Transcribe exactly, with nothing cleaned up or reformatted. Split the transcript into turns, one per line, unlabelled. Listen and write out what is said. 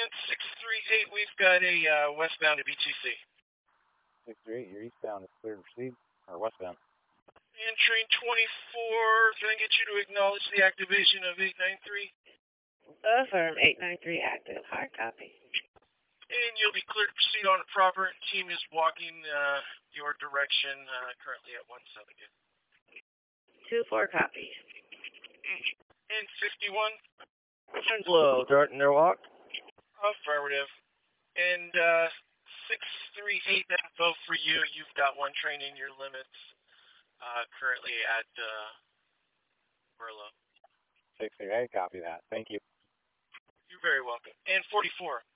And six three eight, we've got a uh, westbound to B two C.
six three eight, you're eastbound is clear to proceed, or westbound.
And train twenty-four, can I get you to acknowledge the activation of eight nine three?
Affirm, eight nine three active. Hard copy.
And you'll be cleared to proceed on a proper. Team is walking uh, your direction, uh, currently at one seventy.
two four copy.
And fifty-one?
Turns low, starting their walk.
Affirmative. And uh, six three eight, info for you. You've got one train in your limits, uh, currently at uh, Merlot.
six three eight, copy that. Thank you.
You're very welcome. And forty-four.